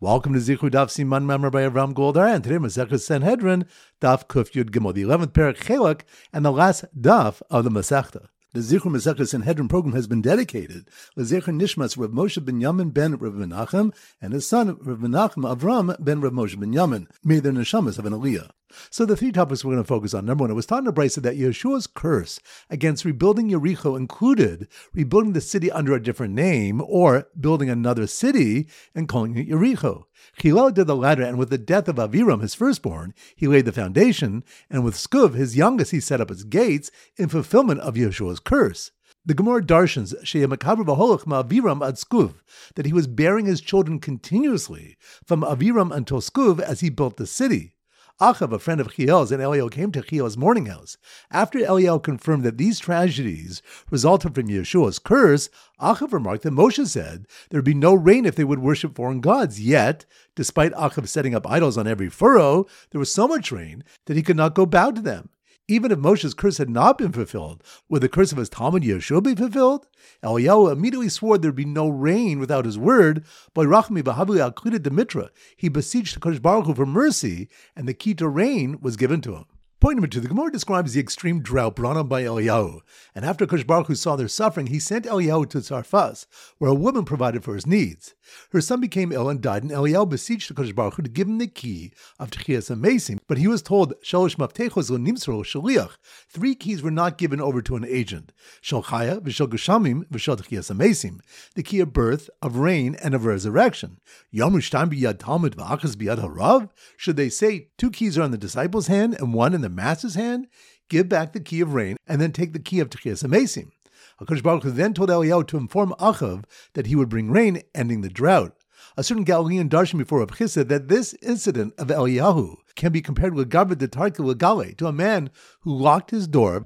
Welcome to Zichru Daf Siman Member by Avram Goldar, and today Masechus Sanhedrin, Daf Kuf Yud Gimel, the 11th Perek Chelak, and the last Daf of the Masechta. The Zichru Masechus Sanhedrin program has been dedicated to Zecher Nishmas Rav Moshe ben Yamin ben Rav Menachem and his son Rav Menachem Avram ben Rav Moshe ben Yamin. May their neshamas have an aliyah. So the three topics we're going to focus on. Number one, it was taught in the Brisa that Yeshua's curse against rebuilding Yericho included rebuilding the city under a different name or building another city and calling it Yericho. Hillel did the latter, and with the death of Aviram, his firstborn, he laid the foundation, and with Skuv, his youngest, he set up its gates in fulfillment of Yeshua's curse. The Gemara darshans Sheyamakaber Baholach Ma'aviram ad Skuv, that he was bearing his children continuously from Aviram until Skuv as he built the city. Achav, a friend of Chiel's, and Eliel came to Chiel's mourning house. After Eliel confirmed that these tragedies resulted from Yeshua's curse, Achav remarked that Moshe said there would be no rain if they would worship foreign gods. Yet, despite Achav setting up idols on every furrow, there was so much rain that he could not go bow to them. Even if Moshe's curse had not been fulfilled, would the curse of his Talmud Yeshua be fulfilled? Eliyahu immediately swore there would be no rain without his word. By Rachmi B'Havli Al-Klida Demitra, he beseeched Kodesh Baruch Hu for mercy, and the key to rain was given to him. Point number two, the Gemara describes the extreme drought brought on by Eliyahu, and after Kodesh Baruch Hu saw their suffering, he sent Eliyahu to Tzarfas, where a woman provided for his needs. Her son became ill and died, and Eliyahu beseeched the Kodesh Baruch Hu to give him the key of Techias HaMesim, but he was told, Shalosh Maftechos Lo Nimsro Shaliach, 3 keys were not given over to an agent, Shal Chaya, V'Shal Geshamim, V'Shal Techias HaMesim, the key of birth, of rain, and of resurrection. Yom Shtam B'Yad Talmud V'Achas B'Yad HaRav? Should they say 2 keys are in the disciples' hand and 1 in the master's hand? Give back the key of rain, and then take the key of Techias HaMesim. HaKadosh Baruch Hu then told Eliyahu to inform Achav that he would bring rain, ending the drought. A certain Galilean darshan before Reb Chis said that this incident of Eliyahu can be compared with Gabra de Tarki Legale, to a man who locked his door,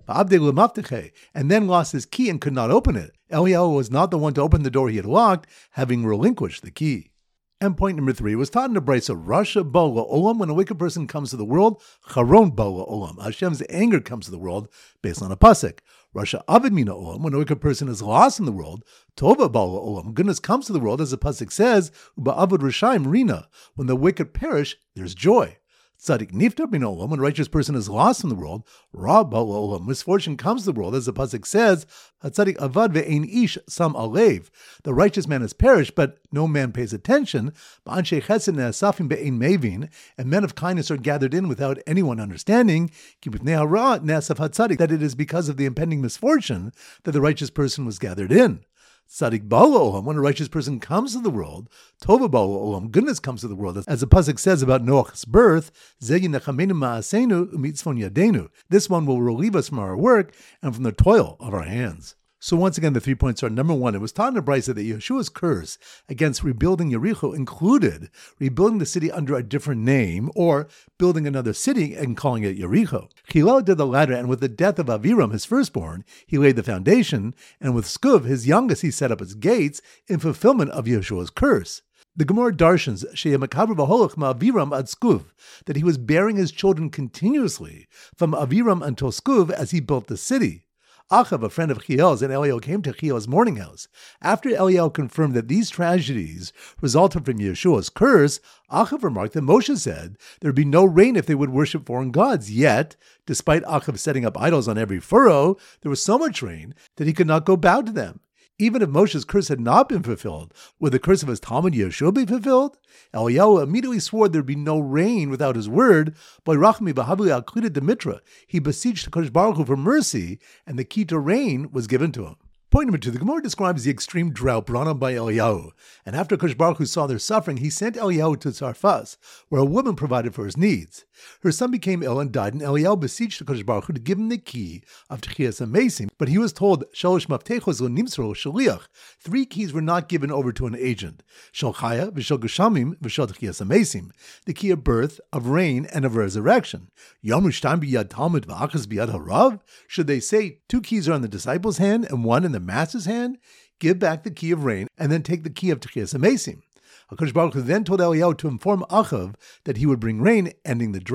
and then lost his key and could not open it. Eliyahu was not the one to open the door he had locked, having relinquished the key. And point number 3 was taught in the Brisa, Rasha Bola Olam, when a wicked person comes to the world, Charon Bola Olam, Hashem's anger comes to the world, based on a pasuk. Rasha Avid Mina Olam, when a wicked person is lost in the world, Tova Bola Olam, goodness comes to the world, as the pasuk says, Uba Avad Rishaim Rina, when the wicked perish, there's joy. Tzadik Niftar Bin Olam, when a righteous person is lost in the world, Ra Bola Olam, misfortune comes to the world, as the pasuk says, Hatzadik Avad Ve'ein Ish Sam Alev, the righteous man has perished, but no man pays attention. Ba'anshe Chesed Ne'asafim Be'ein Mevin, and men of kindness are gathered in without anyone understanding. Ki B'fnei Hara Ne'asaf Hatzadik, that it is because of the impending misfortune that the righteous person was gathered in. Tzadik Ba'ala Olam, when a righteous person comes to the world, Tova Ba'ala Olam, goodness comes to the world, as the pasuk says about Noach's birth, Zeh Yinechamenu Ma'asenu U'mitzvon Yadenu. This one will relieve us from our work and from the toil of our hands. So once again, the 3 points are, number 1, it was taught in the Brisa that Yeshua's curse against rebuilding Yericho included rebuilding the city under a different name or building another city and calling it Yericho. Hillel did the latter, and with the death of Aviram, his firstborn, he laid the foundation, and with Skuv, his youngest, he set up its gates in fulfillment of Yeshua's curse. The Gemara darshans Sheyamakaber Baholach Ma'aviram ad Skuv, that he was bearing his children continuously from Aviram until Skuv as he built the city. Achav, a friend of Chiel's, and Eliel came to Chiel's mourning house. After Eliel confirmed that these tragedies resulted from Yeshua's curse, Achav remarked that Moshe said there would be no rain if they would worship foreign gods. Yet, despite Achav setting up idols on every furrow, there was so much rain that he could not go bow to them. Even if Moshe's curse had not been fulfilled, would the curse of his Talmud Yeshua be fulfilled? Eliyahu immediately swore there would be no rain without his word. By Rachmi B'Havli Al-Klida Demitra, he beseeched Kodesh Baruch Hu for mercy, and the key to rain was given to him. Point number 2, the Gemara describes the extreme drought brought on by Eliyahu, and after Kodesh Baruch Hu saw their suffering, he sent Eliyahu to Tzarfas, where a woman provided for his needs. Her son became ill and died, and Eliyahu beseeched the Kodesh Baruch Hu to give him the key of Techias HaMesim, but he was told, Shalosh Maftechos Lo Nimsro Shaliach, 3 keys were not given over to an agent, Shal Chaya, V'Shal Geshamim, V'Shal Techias HaMesim, the key of birth, of rain, and of resurrection. Yom Shtam B'Yad Talmud V'Achas B'Yad HaRav? Should they say 2 keys are in the disciples' hand and 1 in the master's hand? Give back the key of rain, and then take the key of Techias HaMesim. HaKadosh Baruch Hu then told Eliyahu to inform Achav that he would bring rain, ending the drought.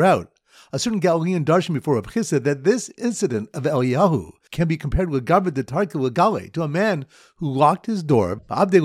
A certain Galilean darshan before Reb Chisda said that this incident of Eliyahu can be compared with Gabra de Tarki Legale, to a man who locked his door,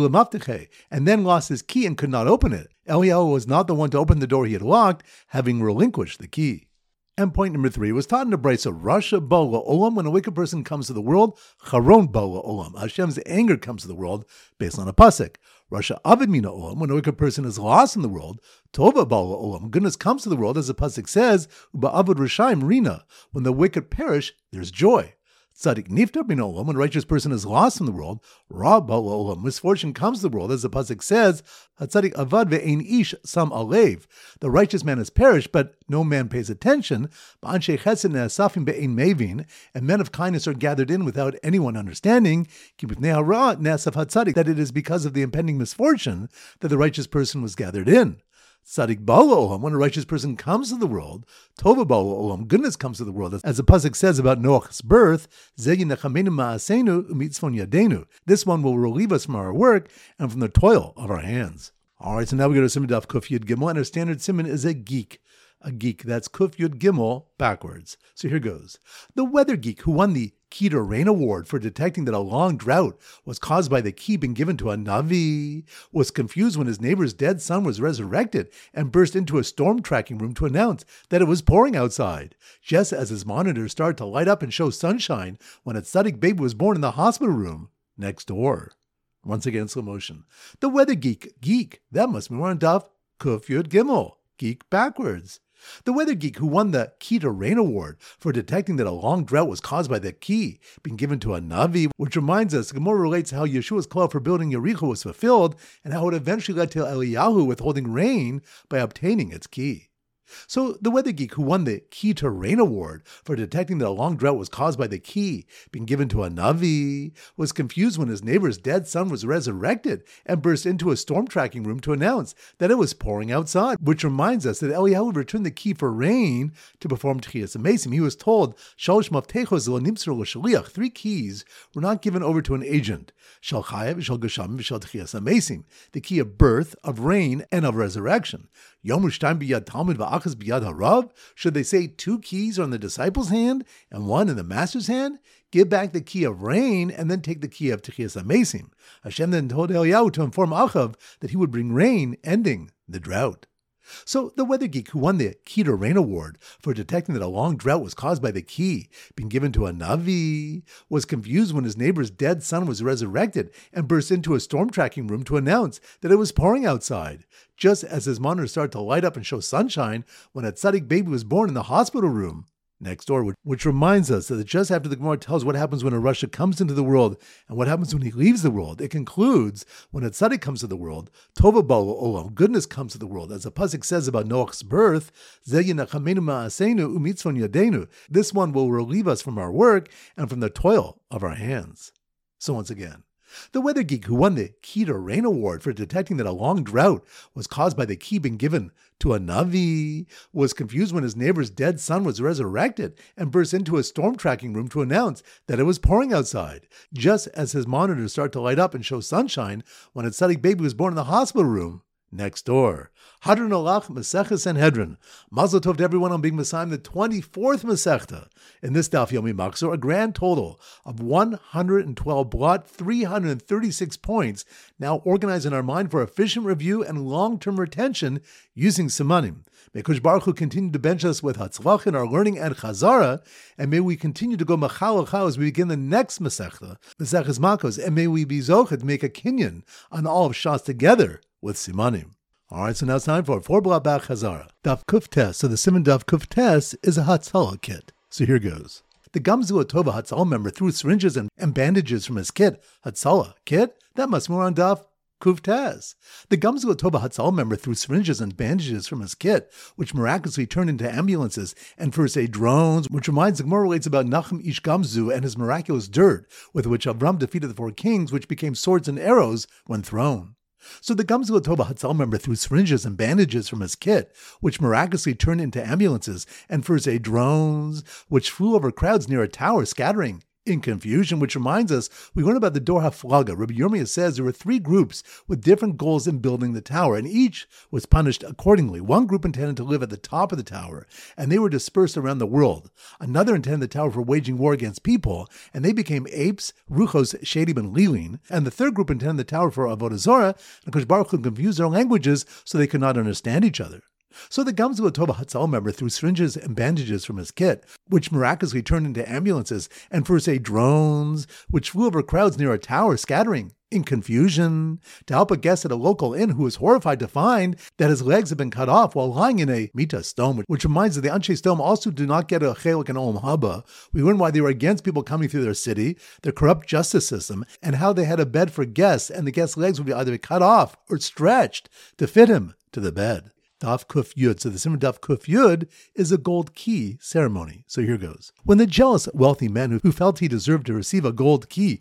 and then lost his key and could not open it. Eliyahu was not the one to open the door he had locked, having relinquished the key. And point number 3 was taught in the Brisa, Rasha Bala Olam, when a wicked person comes to the world, Charon Bala Olam, Hashem's anger comes to the world, based on a pasuk. Rasha Avid Mina Olam, when a wicked person is lost in the world, Tova Bala Olam, goodness comes to the world, as the pasuk says, Uba Avid Rishaim Rina, when the wicked perish, there's joy. Tzadik Niftar Bin Olam, when a righteous person is lost in the world, Ra Bala Olam, misfortune comes to the world, as the pasuk says, Hatzadik Avad Ve'ein Ish Sam Alev, the righteous man has perished, but no man pays attention. Ba'anshe Chesed Ne'asafim Be'ein Mevin, and men of kindness are gathered in without anyone understanding. Ki B'fnei Hara Ne'asaf Hatzadik, that it is because of the impending misfortune that the righteous person was gathered in. Tzadik Bala Olam, when a righteous person comes to the world, Tova Bala Olam, goodness comes to the world, as the pasuk says about Noach's birth, Zeh Yinechamenu Ma'asenu U'mitzvon Yadenu. This one will relieve us from our work and from the toil of our hands. All right, so now we go to Siman Daf Kuf Yud Gimel, and our standard Siman is a geek. A geek, that's Kuf Yud Gimel backwards. So here goes. The weather geek who won the Keter Rain Award for detecting that a long drought was caused by the key being given to a Navi was confused when his neighbor's dead son was resurrected and burst into a storm tracking room to announce that it was pouring outside, just as his monitor started to light up and show sunshine when a tzaddik baby was born in the hospital room next door. Once again, slow motion. The weather geek, that must be more on Daf Kuf Yud Gimel, geek backwards. The weather geek who won the Keter Rain Award for detecting that a long drought was caused by the key being given to a Navi, which reminds us, Gemara relates how Yeshua's call for building Yericho was fulfilled and how it eventually led to Eliyahu withholding rain by obtaining its key. So the weather geek who won the Keter Rain Award for detecting that a long drought was caused by the key being given to a Navi was confused when his neighbor's dead son was resurrected and burst into a storm tracking room to announce that it was pouring outside, which reminds us that Eliyahu returned the key for rain to perform Tchias HaMesim. He was told, Shalosh Maftechos lo nimtzur l'shaliach, 3 keys were not given over to an agent, Shal Chayav, Shal Gesham, Shal Tchias HaMesim, the key of birth, of rain, and of resurrection. Yom U'shtaim b'yad Talmud v'achas b'yad harav? Should they say 2 keys are in the disciple's hand and 1 in the master's hand? Give back the key of rain and then take the key of Tchias HaMesim. Hashem then told Eliyahu to inform Achav that he would bring rain, ending the drought. So the weather geek who won the Keter Rain Award for detecting that a long drought was caused by the key being given to a Navi was confused when his neighbor's dead son was resurrected and burst into a storm tracking room to announce that it was pouring outside, just as his monitor started to light up and show sunshine when a tzaddik baby was born in the hospital room next door, which reminds us that just after the Gemara tells what happens when a Rasha comes into the world and what happens when he leaves the world, it concludes when a tzaddik comes to the world, Tova Bala Olam, goodness comes to the world, as the pasuk says about Noach's birth, Zeh Yinechamenu Ma'asenu U'mitzvon Yadenu. This one will relieve us from our work and from the toil of our hands. So once again, the weather geek who won the Keter Rain Award for detecting that a long drought was caused by the key being given to a Navi was confused when his neighbor's dead son was resurrected and burst into a storm tracking room to announce that it was pouring outside, just as his monitor started to light up and show sunshine when a tzaddik baby was born in the hospital room next door. Hadron Alach, Maseches Sanhedrin. Mazel tov to everyone on being Messiah, the 24th Masechta. In this Daf Yomi Machzor, a grand total of 112 blot, 336 points, now organized in our mind for efficient review and long-term retention using Simanim. May Kosh Baruch Hu continue to bench us with Hatzlach in our learning and Chazara, and may we continue to go Machal Achal as we begin the next Masechta, Maseches Makos, and may we be Zochet to make a kinyan on all of Shas together with Simanim. All right, so now it's time for 4 blot back Chazara. Daf Kuf Tes. So the Siman Daf Kuf Tes is a Hatzalah kit. So here goes. The Gamzu Tova Hatzalah member threw syringes and bandages from his kit. Hatzalah kit? That must be more on Daf Kuf Tes. The Gamzu Tova Hatzalah member threw syringes and bandages from his kit, which miraculously turned into ambulances and first aid drones, which reminds the Gemara relates about Nachum Ish Gamzu and his miraculous dirt, with which Avram defeated the 4 kings, which became swords and arrows when thrown. So the Gamzu Tova Hatzalah member threw syringes and bandages from his kit, which miraculously turned into ambulances and first aid drones, which flew over crowds near a tower, scattering in confusion, which reminds us, we learn about the Dor HaFlaga. Rabbi Yirmiyah says there were three groups with different goals in building the tower, and each was punished accordingly. One group intended to live at the top of the tower, and they were dispersed around the world. Another intended the tower for waging war against people, and they became apes, ruchos, shedim, and lilin. And the third group intended the tower for avodah zarah, and Kosh Baruch Hu confused their languages so they could not understand each other. So the Gamzu Tova Hatzal member threw syringes and bandages from his kit, which miraculously turned into ambulances, and first aid drones, which flew over crowds near a tower, scattering in confusion, to help a guest at a local inn who was horrified to find that his legs had been cut off while lying in a mita stone, which reminds us the Anshe Stone also do not get a chelik and olam haba. We learn why they were against people coming through their city, their corrupt justice system, and how they had a bed for guests, and the guest's legs would be either cut off or stretched to fit him to the bed. Daf Kuf Yud. So the Simmer Daf Kuf Yud is a gold key ceremony. So here goes. When the jealous, wealthy man who felt he deserved to receive a gold key,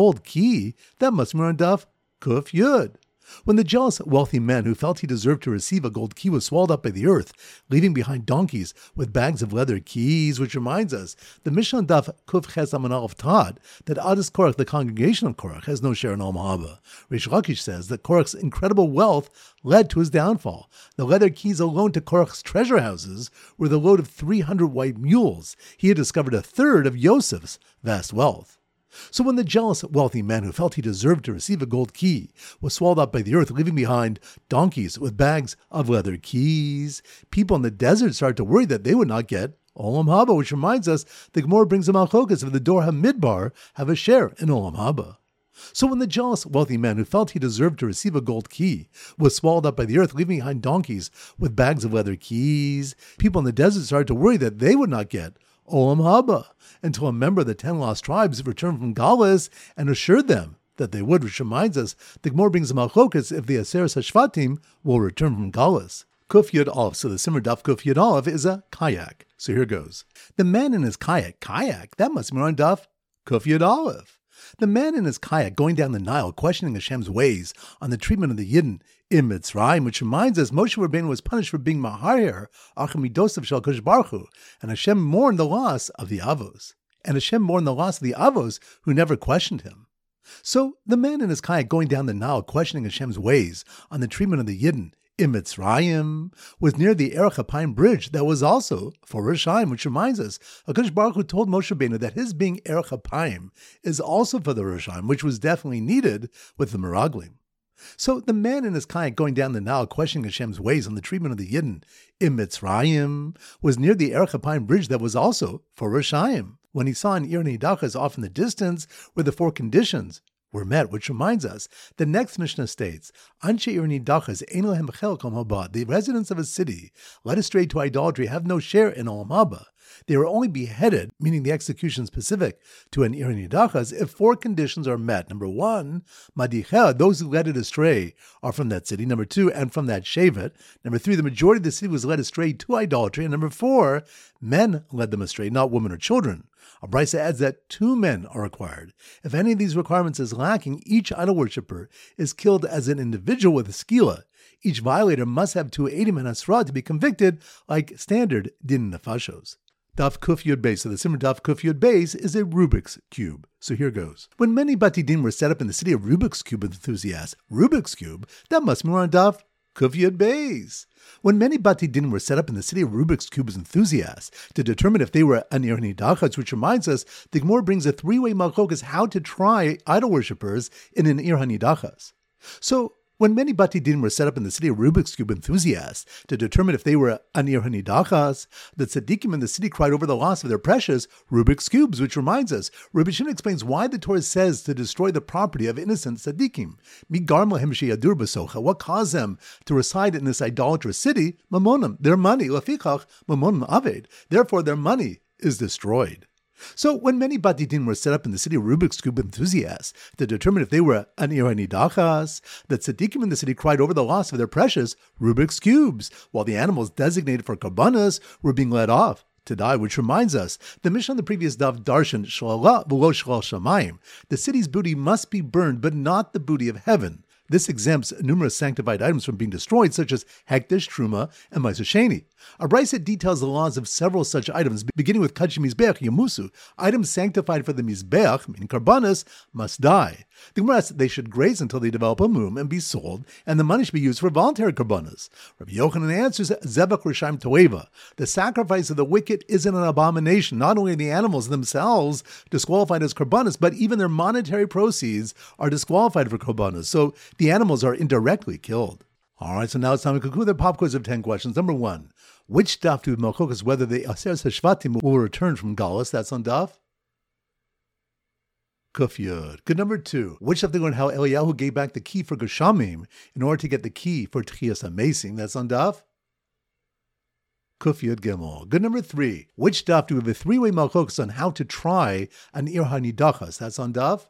that must be on Daf Kuf Yud. When the jealous, wealthy man who felt he deserved to receive a gold key was swallowed up by the earth, leaving behind donkeys with bags of leather keys, which reminds us, the Mishnah Daf Kuf Ches Amud Aleph taught that Adis Korach, the congregation of Korach, has no share in Olam Haba. Reish Lakish says that Korach's incredible wealth led to his downfall. The leather keys alone to Korach's treasure houses were the load of 300 white mules. He had discovered a third of Yosef's vast wealth. So when the jealous, wealthy man who felt he deserved to receive a gold key was swallowed up by the earth, leaving behind donkeys with bags of leather keys, people in the desert started to worry that they would not get Olam Haba, which reminds us the Gemara brings the Malchokas of the Dor HaMidbar have a share in Olam Haba. So when the jealous, wealthy man who felt he deserved to receive a gold key was swallowed up by the earth, leaving behind donkeys with bags of leather keys, people in the desert started to worry that they would not get Olam Haba, until a member of the 10 lost tribes returned from Galus and assured them that they would, which reminds us, the Gemara brings the Malchokas if the Aseres HaShvatim will return from Galus. Kuf Yud Aleph, so the Simmer Daf Kuf Yud Aleph is a kayak. So here goes. The man in his kayak, that must be on Daf Kuf Yud Aleph. The man in his kayak going down the Nile, questioning Hashem's ways on the treatment of the Yidden in Mitzrayim, which reminds us Moshe Rabbeinu was punished for being Maharir, Achamidosav Shel Kosh Baruch Hu, and Hashem mourned the loss of the Avos. Who never questioned him. So the man in his kayak going down the Nile, questioning Hashem's ways on the treatment of the Yidden in Mitzrayim, was near the Erech HaPayim bridge that was also for Rishayim, which reminds us, HaKadosh Baruch Hu told Moshe Rabbeinu that his being Erech HaPayim is also for the Rishayim, which was definitely needed with the Meraglim. So the man in his kayak going down the Nile, questioning Hashem's ways on the treatment of the Yidden in Mitzrayim, was near the Erech HaPayim bridge that was also for Rishayim, when he saw an Ir Nidachas off in the distance where the four conditions were met, which reminds us, the next Mishnah states, Anshe Ir Nidachas ein lehem chel kol haba, the residents of a city led astray to idolatry have no share in Olam Haba. They are only beheaded, meaning the execution specific to an Ir Nidachas, if four conditions are met. Number one, Madichel, those who led it astray are from that city. Number two, and from that Shevet. Number three, the majority of the city was led astray to idolatry. And number four, men led them astray, not women or children. A Brisa adds that 2 men are required. If any of these requirements is lacking, each idol worshiper is killed as an individual with a skila. Each violator must have 2 Eidim and Asra to be convicted, like standard din nefashos. Daf Kuf Yud Beis. So the Simmer Daf Kuf Yud Beis is a Rubik's Cube. So here goes. When many Batidin were set up in the city of Rubik's Cube enthusiasts, Rubik's Cube, that must be more on Daf Kuf Yud Beis. When many Batidin were set up in the city of Rubik's Cube's enthusiasts to determine if they were an Ir Nidachas, which reminds us, the Gemara brings a 3-way malchokas how to try idol worshippers in an Ir Nidachas. So, when many Batidin were set up in the city of Rubik's Cube enthusiasts to determine if they were an Ir Nidachas, the tzaddikim in the city cried over the loss of their precious Rubik's Cubes, which reminds us, Rabbi Shimon explains why the Torah says to destroy the property of innocent tzaddikim. What caused them to reside in this idolatrous city? Mamonim, their money. Lafichach, mamonim aved. Therefore, their money is destroyed. So when many Batidin were set up in the city of Rubik's Cube enthusiasts to determine if they were an Ir Nidachas, the tzaddikim in the city cried over the loss of their precious Rubik's Cubes, while the animals designated for karbanas were being led off to die, which reminds us, the Mishnah on the previous Daf Darshan, Shalala v'lo Shalal Shamayim, the city's booty must be burned, but not the booty of heaven. This exempts numerous sanctified items from being destroyed, such as Hekdesh, Truma, and Ma'aser Sheni. A brisa details the laws of several such items, beginning with Kadshi Mizbeach, Yamusu. Items sanctified for the Mizbeach, meaning Karbanis, must die. The Gemara asks that they should graze until they develop a mum and be sold, and the money should be used for voluntary Karbanis. Rabbi Yochanan answers, Zebach Rishayim Toeva. The sacrifice of the wicked isn't an abomination. Not only are the animals themselves disqualified as Karbanis, but even their monetary proceeds are disqualified for Karbanis. So the animals are indirectly killed. All right, so now it's time to conclude the pop quiz of 10 questions. Number 1, which daf do Malchokas whether the Aseres Hashvatim will return from Galus? That's on daf Kuf Yud. Good. Number 2, which daf they learn how Eliyahu gave back the key for Geshamim in order to get the key for Tchias HaMesim? That's on daf Kuf Yud Gimel. Good. Number 3, which daf do we have a 3-way Malchokas on how to try an Ir HaNidachas? That's on daf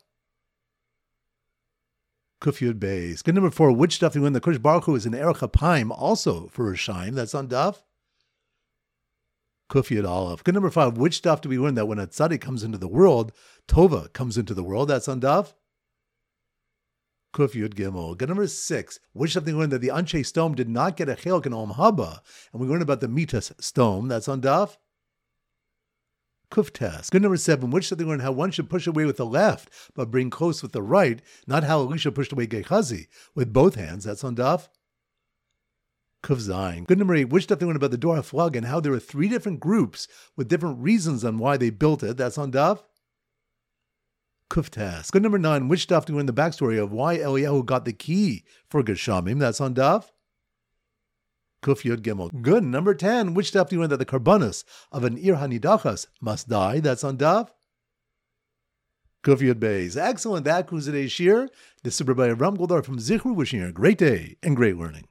Kuf Yud Beis. Good. Number 4, which daf do we learn that Kodesh Baruch Hu is an Erech HaPaim also for Rishayim? That's on daf Kuf Yud Aleph. Good. Number 5, which daf do we learn that when a tzaddik comes into the world, Tova comes into the world? That's on daf Kuf Yud Gimel. Good. Number 6, which daf do we learn that the Anshe Stone did not get a chelak in Olam Haba, and we learn about the Mitas Stone? That's on daf Kuf Tes. Good. Number 7, which daf do we learn how one should push away with the left, but bring close with the right, not how Elisha pushed away Gehazi with both hands? That's on daf Kuf Zayin. Good. Number 8, which daf do we learn about the Dor HaFlag and how there are 3 different groups with different reasons on why they built it? That's on daf Kuf Tes. Good. Number 9, which daf do we learn the backstory of why Eliyahu got the key for Geshamim? That's on daf Kuf Yud Gimel. Good. Number 10, which daf do we learn that the Karbanis of an Ir HaNidachas must die? That's on daf Kuf Yud Beis. Excellent. That concludes today's shir. This is Rabbi Avram Goldar from Zichru, wishing you a great day and great learning.